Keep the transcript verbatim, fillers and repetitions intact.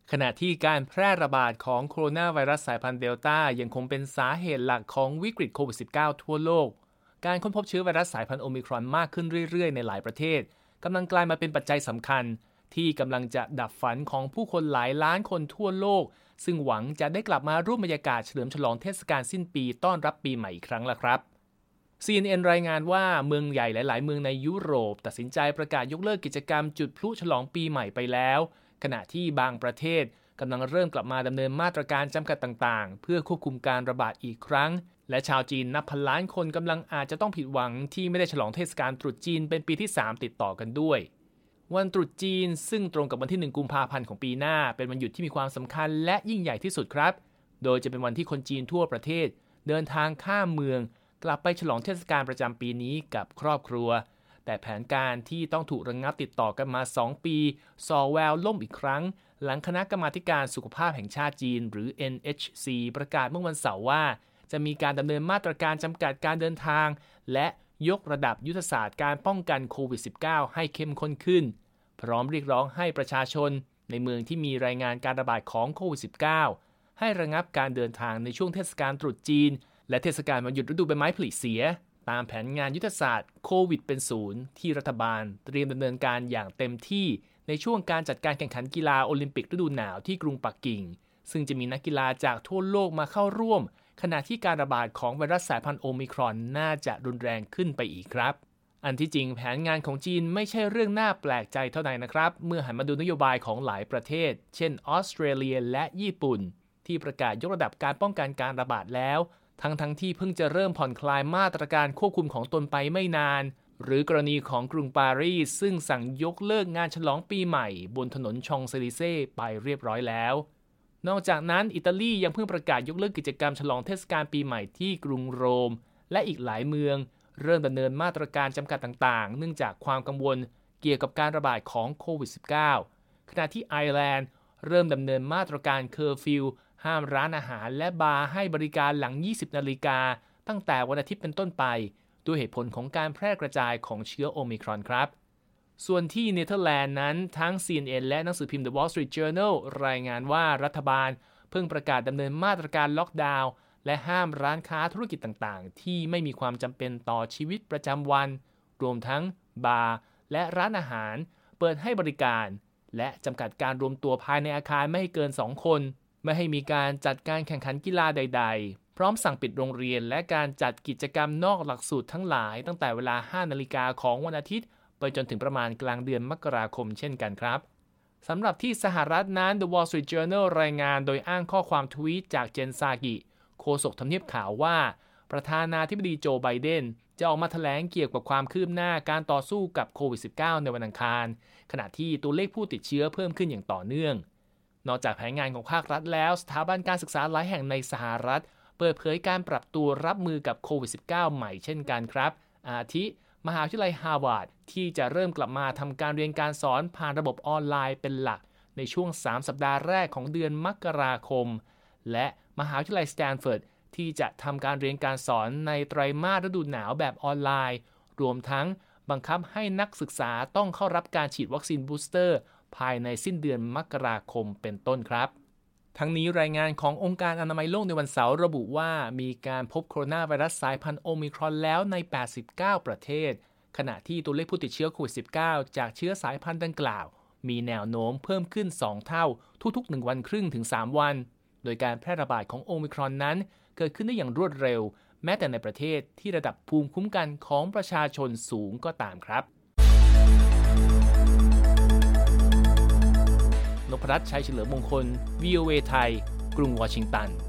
ขณะที่การแพร่ระบาดของโคโรนาไวรัสสายพันธุ์เดลต้ายังคงเป็นสาเหตุหลักของวิกฤตโควิด สิบเก้า ทั่วโลกการค้นพบเชื้อไวรัสสายพันธุ์โอมิครอนมากขึ้นเรื่อยๆในหลายประเทศกำลังกลายมาเป็นปัจจัยสำคัญที่กำลังจะดับฝันของผู้คนหลายล้านคนทั่วโลกซึ่งหวังจะได้กลับมาร่วมบรรยากาศเฉลิมฉลองเทศกาลสิ้นปีต้อนรับปีใหม่อีกครั้งละครับ ซี เอ็น เอ็น รายงานว่าเมืองใหญ่หลายๆเมืองในยุโรปตัดสินใจประกาศยกเลิกกิจกรรมจุดพลุฉลองปีใหม่ไปแล้วขณะที่บางประเทศกำลังเริ่มกลับมาดำเนินมาตรการจำกัดต่างๆเพื่อควบคุมการระบาดอีกครั้งและชาวจีนนับพันล้านคนกำลังอาจจะต้องผิดหวังที่ไม่ได้ฉลองเทศกาลตรุษจีนเป็นปีที่สามติดต่อกันด้วยวันตรุษจีนซึ่งตรงกับวันที่หนึ่งกุมภาพันธ์ของปีหน้าเป็นวันหยุดที่มีความสำคัญและยิ่งใหญ่ที่สุดครับโดยจะเป็นวันที่คนจีนทั่วประเทศเดินทางข้ามเมืองกลับไปฉลองเทศกาลประจำปีนี้กับครอบครัวแต่แผนการที่ต้องถูกระงับติดต่อกันมาสองปีส่อแววล่มอีกครั้งหลังคณะกรรมาธิการสุขภาพแห่งชาติจีนหรือ เอ็น เอช ซี ประกาศเมื่อวันเสาร์ว่าจะมีการดำเนินมาตรการจำกัดการเดินทางและยกระดับยุทธศาสตร์การป้องกันโควิด สิบเก้า ให้เข้มข้นขึ้นพร้อมเรียกร้องให้ประชาชนในเมืองที่มีรายงานการระบาดของโควิด สิบเก้า ให้ระงับการเดินทางในช่วงเทศกาลตรุษจีนและเทศกาลวันหยุดฤดูใบไม้ผลิเสียตามแผนงานยุทธศาสตร์โควิดเป็นศูนย์ที่รัฐบาลเตรียมดำเนินการอย่างเต็มที่ในช่วงการจัดการแข่งขันกีฬาโอลิมปิกฤดูหนาวที่กรุงปักกิ่งซึ่งจะมีนักกีฬาจากทั่วโลกมาเข้าร่วมขณะที่การระบาดของไวรัสสายพันธุ์โอมิครอนน่าจะรุนแรงขึ้นไปอีกครับอันที่จริงแผนงานของจีนไม่ใช่เรื่องน่าแปลกใจเท่าไหร่นะครับเมื่อหันมาดูนโยบายของหลายประเทศเช่นออสเตรเลียและญี่ปุ่นที่ประกาศยกระดับการป้องกันการระบาดแล้วทั้งทั้งที่เพิ่งจะเริ่มผ่อนคลายมาตรการควบคุมของตนไปไม่นานหรือกรณีของกรุงปารีสซึ่งสั่งยกเลิกงานฉลองปีใหม่บนถนนชองเซลิเซ่ไปเรียบร้อยแล้วนอกจากนั้นอิตาลียังเพิ่งประกาศยกเลิกกิจกรรมฉลองเทศกาลปีใหม่ที่กรุงโรมและอีกหลายเมืองเริ่มดำเนินมาตรการจำกัดต่างๆเนื่องจากความกังวลเกี่ยวกับการระบาดของโควิด สิบเก้า ขณะที่ไอร์แลนด์เริ่มดำเนินมาตรการเคอร์ฟิวห้ามร้านอาหารและบาร์ให้บริการหลังยี่สิบนาฬิกาตั้งแต่วันอาทิตย์เป็นต้นไปด้วยเหตุผลของการแพร่กระจายของเชื้อโอมิครอนครับส่วนที่เนเธอร์แลนด์นั้นทั้ง ซี เอ็น เอ็น และหนังสือพิมพ์ The Wall Street Journal รายงานว่ารัฐบาลเพิ่งประกาศดำเนินมาตรการล็อกดาวน์และห้ามร้านค้าธุรกิจต่างๆที่ไม่มีความจำเป็นต่อชีวิตประจำวันรวมทั้งบาร์และร้านอาหารเปิดให้บริการและจำกัดการรวมตัวภายในอาคารไม่ให้เกินสองคนไม่ให้มีการจัดการแข่งขันกีฬาใดๆพร้อมสั่งปิดโรงเรียนและการจัดกิจกรรมนอกหลักสูตรทั้งหลายตั้งแต่เวลา ห้านาฬิกาของวันอาทิตย์ไปจนถึงประมาณกลางเดือนมกราคมเช่นกันครับสำหรับที่สหรัฐนั้น The Wall Street Journal รายงานโดยอ้างข้อความทวีตจากเจนซากิโฆษกทำเนียบขาวว่าประธานาธิบดีโจไบเดนจะออกมาแถลงเกี่ยวกับความคืบหน้าการต่อสู้กับโควิด สิบเก้า ในวันอังคารขณะที่ตัวเลขผู้ติดเชื้อเพิ่มขึ้นอย่างต่อเนื่องนอกจากแผนงานของภาครัฐแล้วสถาบันการศึกษาหลายแห่งในสหรัฐเปิดเผยการปรับตัวรับมือกับโควิด สิบเก้า ใหม่เช่นกันครับอาทิมหาวิทยาลัยฮาร์วาร์ดที่จะเริ่มกลับมาทำการเรียนการสอนผ่านระบบออนไลน์เป็นหลักในช่วงสามสัปดาห์แรกของเดือนมกราคมและมหาวิทยาลัยสแตนฟอร์ดที่จะทำการเรียนการสอนในไตรมาสฤดูหนาวแบบออนไลน์รวมทั้งบังคับให้นักศึกษาต้องเข้ารับการฉีดวัคซีนบูสเตอร์ภายในสิ้นเดือนมกราคมเป็นต้นครับทั้งนี้รายงานขององค์การอนามัยโลกในวันเสาร์ระบุว่ามีการพบโคโรนาไวรัสสายพันธุ์โอมิครอนแล้วในแปดสิบเก้าประเทศขณะที่ตัวเลขผู้ติดเชื้อโควิด สิบเก้า จากเชื้อสายพันธุ์ดังกล่าวมีแนวโน้มเพิ่มขึ้นสองเท่าทุกๆหนึ่งวันครึ่งถึงสามวันโดยการแพร่ระบาดของโอมิครอนนั้นเกิดขึ้นได้อย่างรวดเร็วแม้แต่ในประเทศที่ระดับภูมิคุ้มกันของประชาชนสูงก็ตามครับนพรัตน์ ชัยเฉลิมมงคล วี โอ เอ ไทยกรุงวอชิงตัน